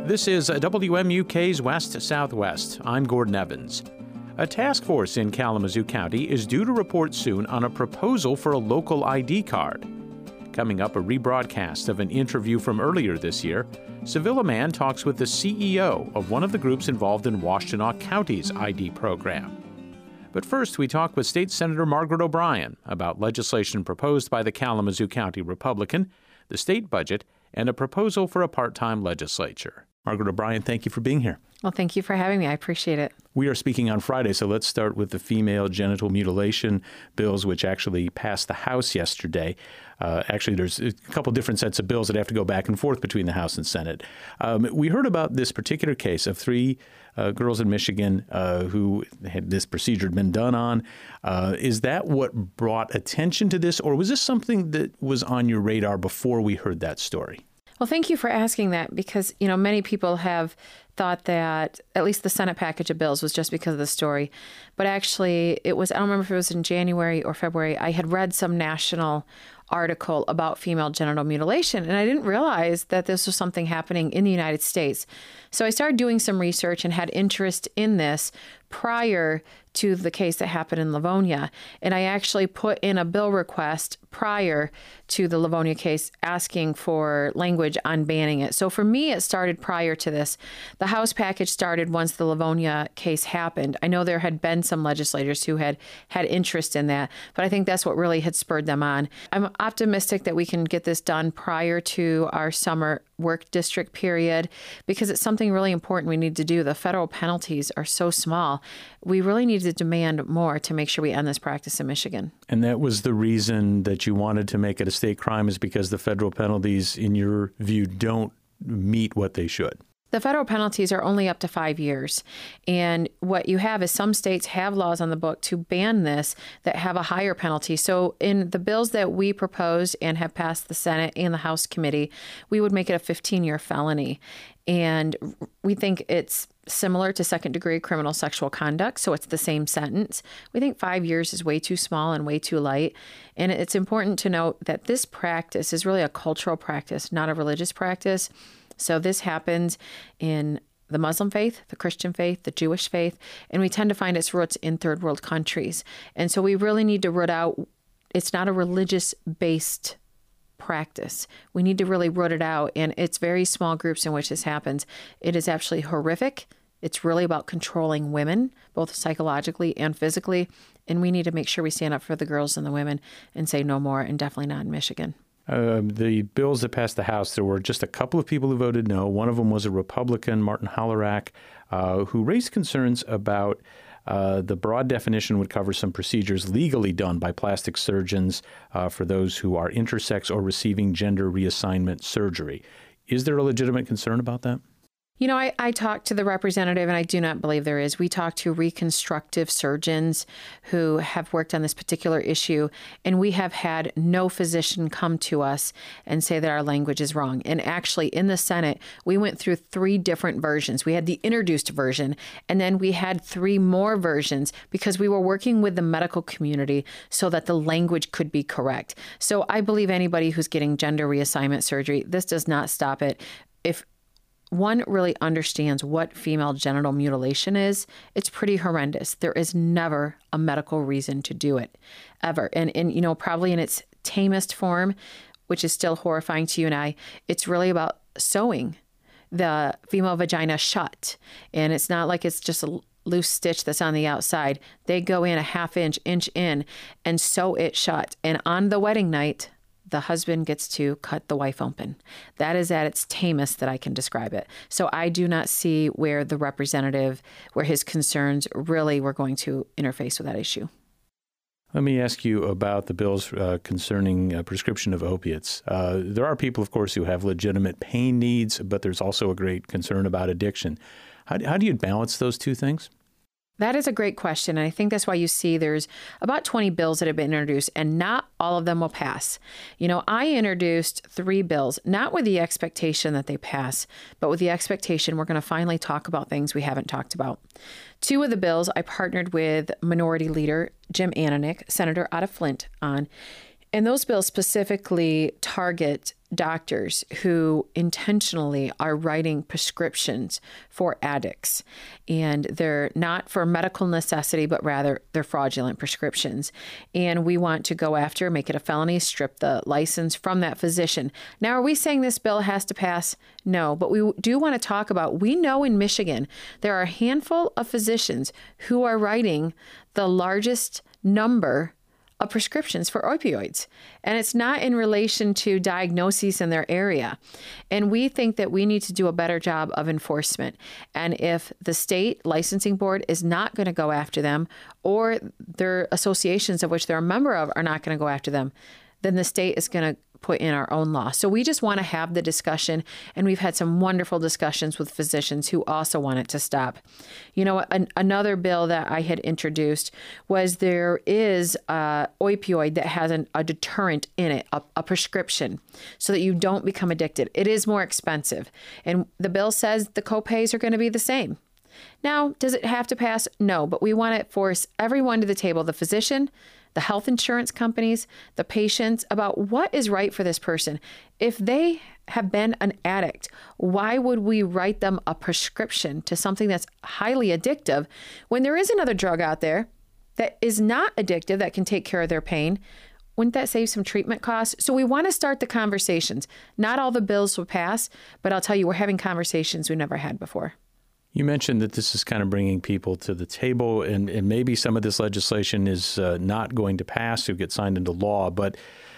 This is WMUK's West Southwest. I'm Gordon Evans. A task force in Kalamazoo County is due to report soon on a proposal for a local ID card. Coming up, a rebroadcast of an interview from earlier this year. Sevilla Man talks with the CEO of one of the groups involved in Washtenaw County's ID program. But first, we talk with State Senator Margaret O'Brien about legislation proposed by the Kalamazoo County Republican, the state budget, and a proposal for a part-time legislature. Margaret O'Brien, thank you for being here. Well, thank you for having me. I appreciate it. We are speaking on Friday, so let's start with the female genital mutilation bills, which actually passed the House yesterday. Actually, there's a couple different sets of bills that have to go back and forth between the House and Senate. We heard about this particular case of three girls in Michigan who had this procedure had been done on. Is that what brought attention to this, or was this something that was on your radar before we heard that story? Well, thank you for asking that because, many people have thought that at least the Senate package of bills was just because of the story. But actually, I don't remember if it was in January or February, I had read some national article about female genital mutilation, and I didn't realize that this was something happening in the United States. So I started doing some research and had interest in this prior to the case that happened in Livonia. And I actually put in a bill request prior to the Livonia case asking for language on banning it. So for me, it started prior to this. The House package started once the Livonia case happened. I know there had been some legislators who had interest in that, but I think that's what really had spurred them on. I'm optimistic that we can get this done prior to our summer work district period because it's something really important we need to do. The federal penalties are so small. We really need to demand more to make sure we end this practice in Michigan. And that was the reason that you wanted to make it a state crime, is because the federal penalties, in your view, don't meet what they should. The federal penalties are only up to 5 years. And what you have is some states have laws on the book to ban this that have a higher penalty. So in the bills that we proposed and have passed the Senate and the House committee, we would make it a 15-year felony. And we think it's similar to second-degree criminal sexual conduct, so it's the same sentence. We think 5 years is way too small and way too light. And it's important to note that this practice is really a cultural practice, not a religious practice. So this happens in the Muslim faith, the Christian faith, the Jewish faith, and we tend to find its roots in third world countries. And so we really need to root out, it's not a religious-based practice. We need to really root it out, and it's very small groups in which this happens. It is actually horrific. It's really about controlling women, both psychologically and physically, and we need to make sure we stand up for the girls and the women and say no more, and definitely not in Michigan. The bills that passed the House, there were just a couple of people who voted no. One of them was a Republican, Martin Hollerack, who raised concerns about the broad definition would cover some procedures legally done by plastic surgeons for those who are intersex or receiving gender reassignment surgery. Is there a legitimate concern about that? I talked to the representative, and I do not believe there is. We talked to reconstructive surgeons who have worked on this particular issue, and we have had no physician come to us and say that our language is wrong. And actually, in the Senate, we went through 3 different versions. We had the introduced version, and then we had 3 more versions because we were working with the medical community so that the language could be correct. So I believe anybody who's getting gender reassignment surgery, this does not stop it. If one really understands what female genital mutilation is, it's pretty horrendous. There is never a medical reason to do it, ever. And probably in its tamest form, which is still horrifying to you and I, it's really about sewing the female vagina shut. And it's not like it's just a loose stitch that's on the outside. They go in a half-inch in, and sew it shut. And on the wedding night, the husband gets to cut the wife open. That is at its tamest that I can describe it. So I do not see where the representative, where his concerns really were going to interface with that issue. Let me ask you about the bills concerning prescription of opiates. There are people, of course, who have legitimate pain needs, but there's also a great concern about addiction. How do you balance those two things? That is a great question. And I think that's why you see there's about 20 bills that have been introduced, and not all of them will pass. I introduced 3 bills, not with the expectation that they pass, but with the expectation we're going to finally talk about things we haven't talked about. 2 of the bills I partnered with Minority Leader Jim Ananich, Senator out of Flint, on. And those bills specifically target doctors who intentionally are writing prescriptions for addicts, and they're not for medical necessity, but rather they're fraudulent prescriptions. And we want to go after, make it a felony, strip the license from that physician. Now, are we saying this bill has to pass? No, but we do want to talk about, we know in Michigan, there are a handful of physicians who are writing the largest number of prescriptions for opioids. And it's not in relation to diagnoses in their area. And we think that we need to do a better job of enforcement. And if the state licensing board is not going to go after them, or their associations of which they're a member of are not going to go after them, then the state is going to put in our own law. So we just want to have the discussion, and we've had some wonderful discussions with physicians who also want it to stop. You know, another bill that I had introduced was there is a opioid that has a deterrent in it, a prescription, so that you don't become addicted. It is more expensive, and the bill says the copays are going to be the same. Now, does it have to pass? No, but we want to force everyone to the table, the physician, the health insurance companies, the patients, about what is right for this person. If they have been an addict, why would we write them a prescription to something that's highly addictive when there is another drug out there that is not addictive that can take care of their pain? Wouldn't that save some treatment costs? So we want to start the conversations. Not all the bills will pass, but I'll tell you, we're having conversations we never had before. You mentioned that this is kind of bringing people to the table, and maybe some of this legislation is not going to pass or get signed into law. But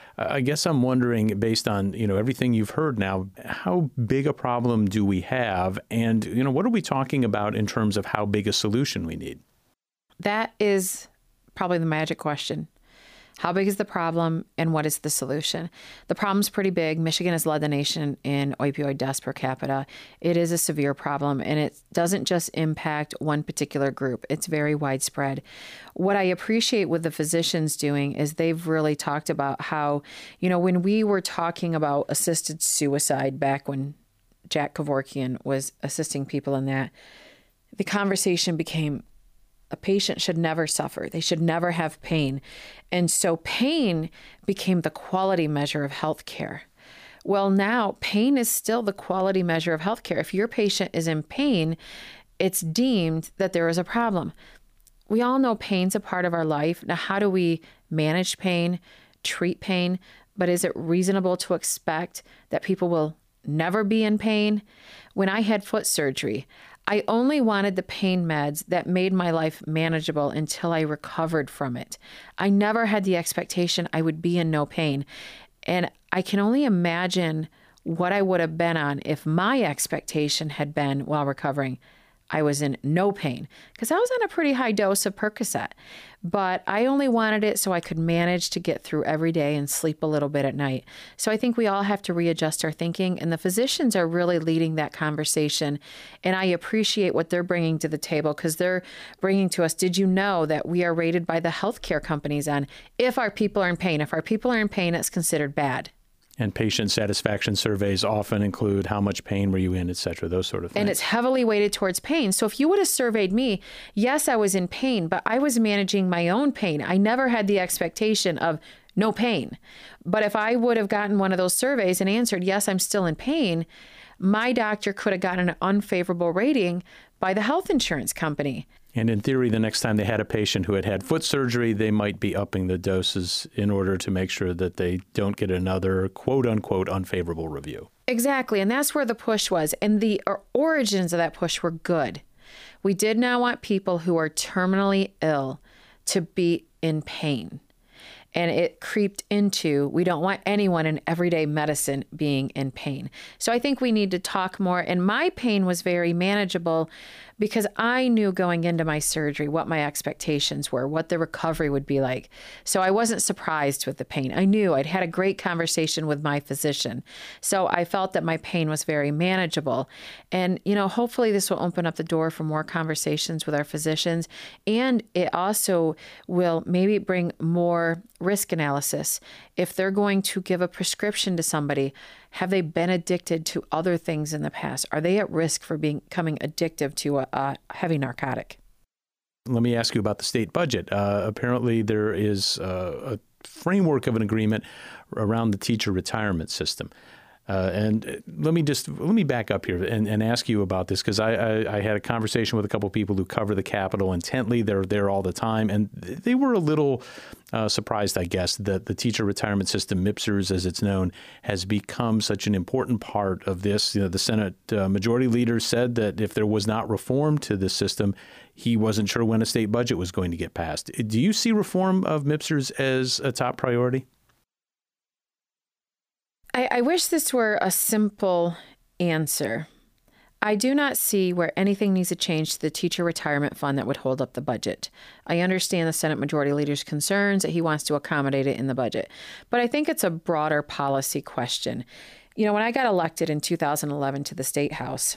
I guess I'm wondering, based on everything you've heard now, how big a problem do we have? And what are we talking about in terms of how big a solution we need? That is probably the magic question. How big is the problem, and what is the solution? The problem's pretty big. Michigan has led the nation in opioid deaths per capita. It is a severe problem, and it doesn't just impact one particular group. It's very widespread. What I appreciate with the physicians doing is they've really talked about how, when we were talking about assisted suicide back when Jack Kevorkian was assisting people in that, the conversation became, a patient should never suffer. They should never have pain. And so pain became the quality measure of healthcare. Well, now pain is still the quality measure of healthcare. If your patient is in pain, it's deemed that there is a problem. We all know pain's a part of our life. Now, how do we manage pain, treat pain? But is it reasonable to expect that people will never be in pain? When I had foot surgery, I only wanted the pain meds that made my life manageable until I recovered from it. I never had the expectation I would be in no pain. And I can only imagine what I would have been on if my expectation had been, while recovering, I was in no pain, because I was on a pretty high dose of Percocet. But I only wanted it so I could manage to get through every day and sleep a little bit at night. So I think we all have to readjust our thinking, and the physicians are really leading that conversation. And I appreciate what they're bringing to the table, because they're bringing to us, did you know that we are rated by the healthcare companies on if our people are in pain? If our people are in pain, it's considered bad. And patient satisfaction surveys often include how much pain were you in, et cetera, those sort of things. And it's heavily weighted towards pain. So if you would have surveyed me, yes, I was in pain, but I was managing my own pain. I never had the expectation of no pain. But if I would have gotten one of those surveys and answered, yes, I'm still in pain, my doctor could have gotten an unfavorable rating by the health insurance company. And in theory, the next time they had a patient who had had foot surgery, they might be upping the doses in order to make sure that they don't get another quote-unquote unfavorable review. Exactly. And that's where the push was. And the origins of that push were good. We did not want people who are terminally ill to be in pain. And it creeped into, we don't want anyone in everyday medicine being in pain. So I think we need to talk more. And my pain was very manageable because I knew going into my surgery what my expectations were, what the recovery would be like. So I wasn't surprised with the pain. I knew I'd had a great conversation with my physician. So I felt that my pain was very manageable. And, hopefully this will open up the door for more conversations with our physicians. And it also will maybe bring more risk analysis. If they're going to give a prescription to somebody, have they been addicted to other things in the past? Are they at risk for becoming addictive to a heavy narcotic? Let me ask you about the state budget. Apparently there is a framework of an agreement around the teacher retirement system. And let me back up here and ask you about this, because I had a conversation with a couple of people who cover the Capitol intently. They're there all the time, and they were a little surprised, I guess, that the teacher retirement system, MIPSERS as it's known, has become such an important part of this. The Senate Majority Leader said that if there was not reform to this system, he wasn't sure when a state budget was going to get passed. Do you see reform of MIPSERS as a top priority? I wish this were a simple answer. I do not see where anything needs to change to the teacher retirement fund that would hold up the budget. I understand the Senate Majority Leader's concerns that he wants to accommodate it in the budget, but I think it's a broader policy question. When I got elected in 2011 to the State House,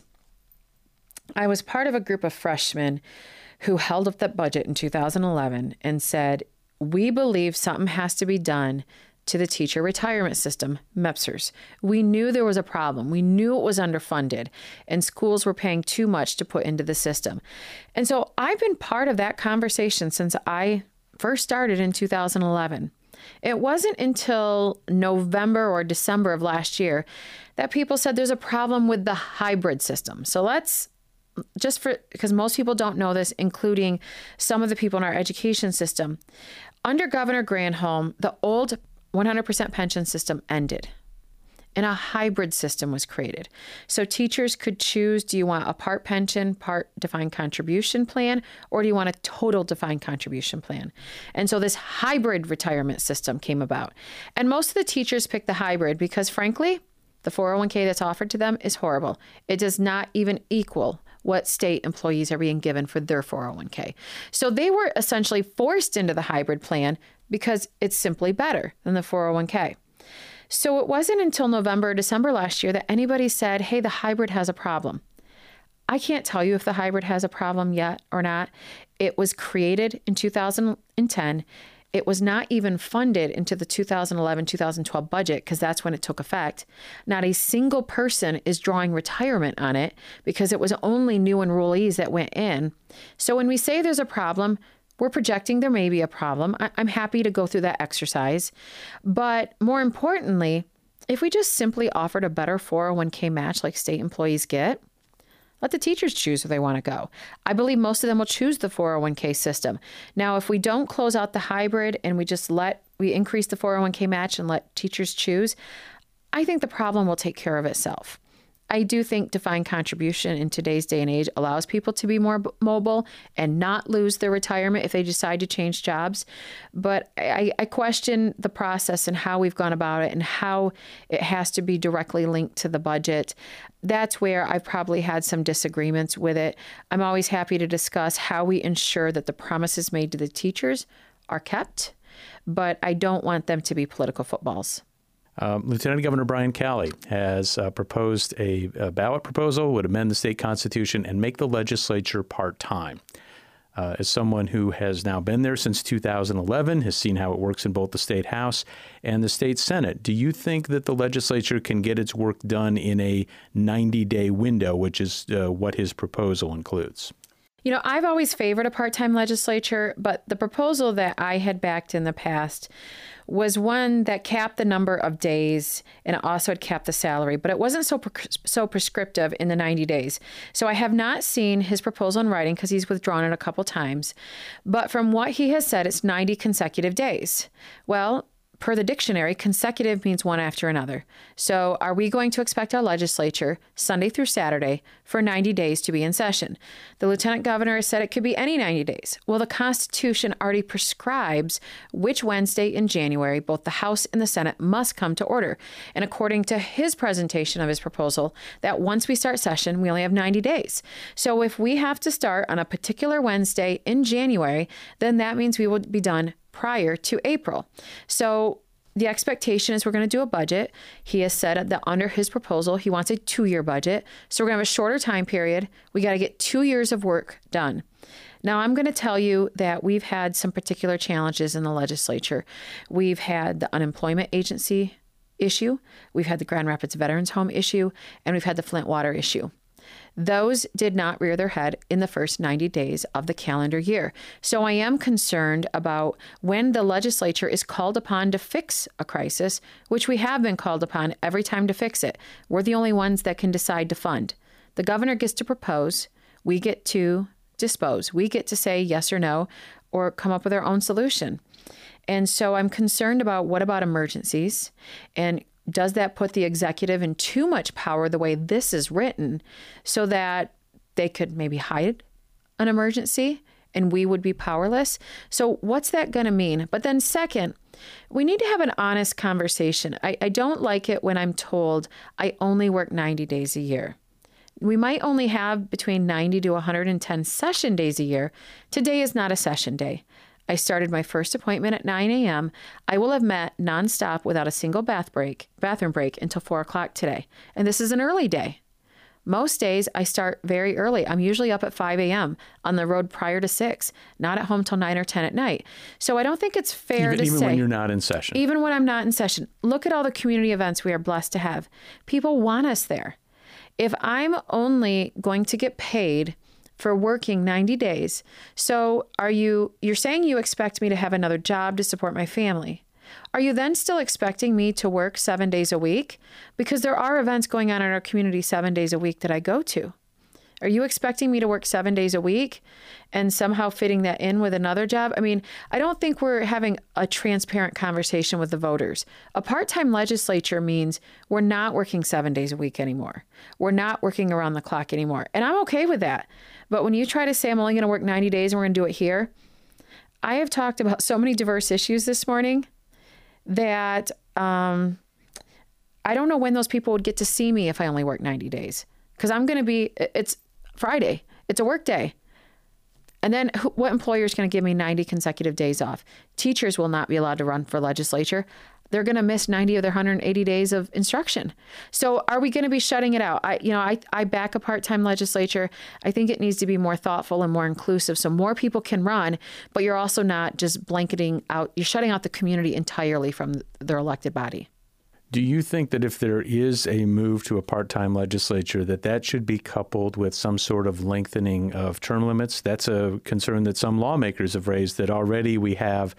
I was part of a group of freshmen who held up that budget in 2011 and said, we believe something has to be done to the teacher retirement system, MIPSERS. We knew there was a problem. We knew it was underfunded, and schools were paying too much to put into the system. And so I've been part of that conversation since I first started in 2011. It wasn't until November or December of last year that people said there's a problem with the hybrid system. So because most people don't know this, including some of the people in our education system, under Governor Granholm, the old 100% pension system ended and a hybrid system was created. So teachers could choose, do you want a part pension, part defined contribution plan, or do you want a total defined contribution plan? And so this hybrid retirement system came about. And most of the teachers picked the hybrid because, frankly, the 401k that's offered to them is horrible. It does not even equal what state employees are being given for their 401k. So they were essentially forced into the hybrid plan because it's simply better than the 401k. So it wasn't until November or December last year that anybody said, hey, the hybrid has a problem. I can't tell you if the hybrid has a problem yet or not. It was created in 2010. It was not even funded into the 2011-2012 budget because that's when it took effect. Not a single person is drawing retirement on it because it was only new enrollees that went in. So when we say there's a problem, we're projecting there may be a problem. I'm happy to go through that exercise. But more importantly, if we just simply offered a better 401k match like state employees get, let the teachers choose where they want to go. I believe most of them will choose the 401k system. Now, if we don't close out the hybrid and we increase the 401k match and let teachers choose, I think the problem will take care of itself. I do think defined contribution in today's day and age allows people to be more mobile and not lose their retirement if they decide to change jobs. But I question the process and how we've gone about it and how it has to be directly linked to the budget. That's where I've probably had some disagreements with it. I'm always happy to discuss how we ensure that the promises made to the teachers are kept, but I don't want them to be political footballs. Lieutenant Governor Brian Calley has proposed a ballot proposal, would amend the state constitution and make the legislature part-time. As someone who has now been there since 2011, has seen how it works in both the state house and the state senate, do you think that the legislature can get its work done in a 90-day window, which is what his proposal includes? I've always favored a part-time legislature, but the proposal that I had backed in the past was one that capped the number of days and it also had capped the salary, but it wasn't so prescriptive in the 90 days. So I have not seen his proposal in writing because he's withdrawn it a couple times. But from what he has said, it's 90 consecutive days. Well, per the dictionary, consecutive means one after another. So are we going to expect our legislature, Sunday through Saturday, for 90 days to be in session? The lieutenant governor has said it could be any 90 days. Well, the Constitution already prescribes which Wednesday in January both the House and the Senate must come to order. And according to his presentation of his proposal, that once we start session, we only have 90 days. So if we have to start on a particular Wednesday in January, then that means we will be done prior to April. So the expectation is we're going to do a budget. He has said that under his proposal, he wants a 2-year budget. So we're going to have a shorter time period. We got to get 2 years of work done. Now, I'm going to tell you that we've had some particular challenges in the legislature. We've had the unemployment agency issue. We've had the Grand Rapids Veterans Home issue, and we've had the Flint water issue. Those did not rear their head in the first 90 days of the calendar year. So I am concerned about when the legislature is called upon to fix a crisis, which we have been called upon every time to fix it. We're the only ones that can decide to fund. The governor gets to propose. We get to dispose. We get to say yes or no, or come up with our own solution. And so I'm concerned about what about emergencies, and does that put the executive in too much power the way this is written so that they could maybe hide an emergency and we would be powerless? So what's that going to mean? But then second, we need to have an honest conversation. I don't like it when I'm told I only work 90 days a year. We might only have between 90 to 110 session days a year. Today is not a session day. I started my first appointment at 9 a.m. I will have met nonstop without a single bathroom break until 4 o'clock today. And this is an early day. Most days I start very early. I'm usually up at 5 a.m. on the road prior to 6, not at home till 9 or 10 at night. So I don't think it's fair to say. Even when you're not in session. Even when I'm not in session. Look at all the community events we are blessed to have. People want us there. If I'm only going to get paid for working 90 days. So you're saying you expect me to have another job to support my family. Are you then still expecting me to work 7 days a week? Because there are events going on in our community 7 days a week that I go to. Are you expecting me to work 7 days a week and somehow fitting that in with another job? I mean, I don't think we're having a transparent conversation with the voters. A part-time legislature means we're not working 7 days a week anymore. We're not working around the clock anymore. And I'm okay with that. But when you try to say I'm only going to work 90 days and we're going to do it here, I have talked about so many diverse issues this morning that I don't know when those people would get to see me if I only work 90 days. Because it's Friday. It's a work day. And then what employer is going to give me 90 consecutive days off? Teachers will not be allowed to run for legislature. They're going to miss 90 of their 180 days of instruction. So are we going to be shutting it out? I back a part-time legislature. I think it needs to be more thoughtful and more inclusive so more people can run, but you're also not just blanketing out. You're shutting out the community entirely from their elected body. Do you think that if there is a move to a part-time legislature, that should be coupled with some sort of lengthening of term limits? That's a concern that some lawmakers have raised, that already we have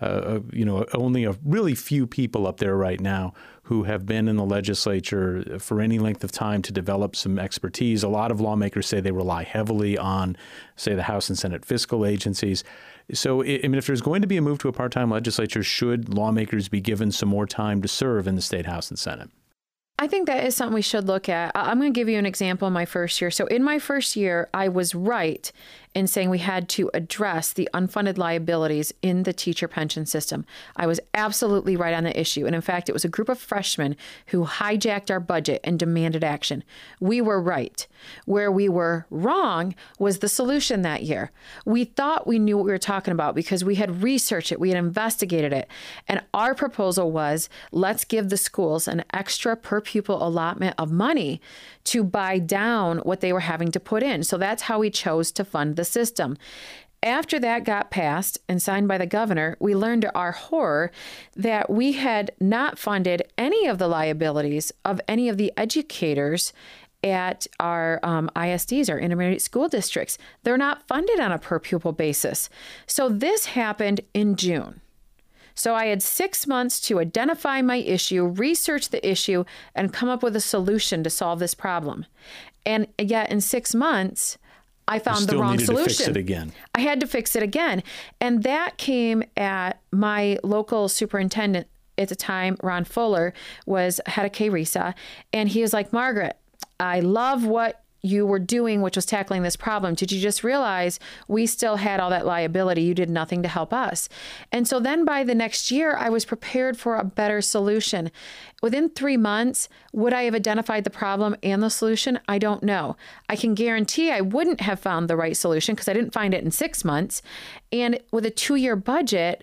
only a really few people up there right now who have been in the legislature for any length of time to develop some expertise. A lot of lawmakers say they rely heavily on, say, the House and Senate fiscal agencies. So, I mean, if there's going to be a move to a part-time legislature, should lawmakers be given some more time to serve in the State House and Senate? I think that is something we should look at. I'm going to give you an example in my first year. So in my first year, I was right in saying we had to address the unfunded liabilities in the teacher pension system. I was absolutely right on the issue. And in fact, it was a group of freshmen who hijacked our budget and demanded action. We were right. Where we were wrong was the solution that year. We thought we knew what we were talking about because we had researched it, we had investigated it. And our proposal was, let's give the schools an extra per pupil allotment of money to buy down what they were having to put in. So that's how we chose to fund the system. After that got passed and signed by the governor, we learned to our horror that we had not funded any of the liabilities of any of the educators at our ISDs, our intermediate school districts. They're not funded on a per pupil basis. So this happened in June. So I had 6 months to identify my issue, research the issue, and come up with a solution to solve this problem. And yet in 6 months, I found the wrong solution. To fix it again. I had to fix it again. And that came at my local superintendent at the time. Ron Fuller was head of KRESA. And he was like, Margaret, I love what you were doing, which was tackling this problem. Did you just realize we still had all that liability? You did nothing to help us. And so then by the next year, I was prepared for a better solution. Within 3 months, would I have identified the problem and the solution? I don't know. I can guarantee I wouldn't have found the right solution because I didn't find it in 6 months. And with a 2-year budget,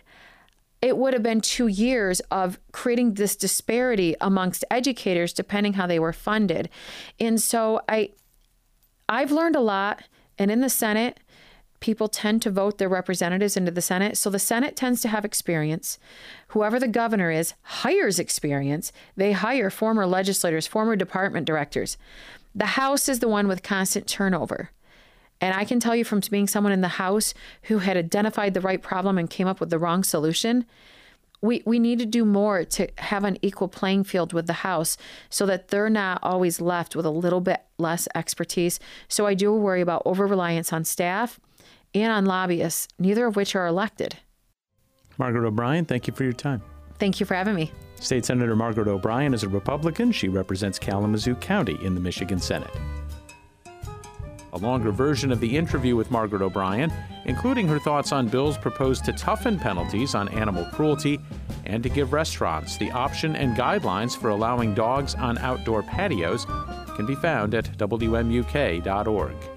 it would have been 2 years of creating this disparity amongst educators depending how they were funded. And so I've learned a lot, and in the Senate, people tend to vote their representatives into the Senate. So the Senate tends to have experience. Whoever the governor is hires experience. They hire former legislators, former department directors. The House is the one with constant turnover. And I can tell you from being someone in the House who had identified the right problem and came up with the wrong solution, we need to do more to have an equal playing field with the House so that they're not always left with a little bit less expertise. So I do worry about over-reliance on staff and on lobbyists, neither of which are elected. Margaret O'Brien, thank you for your time. Thank you for having me. State Senator Margaret O'Brien is a Republican. She represents Kalamazoo County in the Michigan Senate. A longer version of the interview with Margaret O'Brien, including her thoughts on bills proposed to toughen penalties on animal cruelty and to give restaurants the option and guidelines for allowing dogs on outdoor patios, can be found at WMUK.org.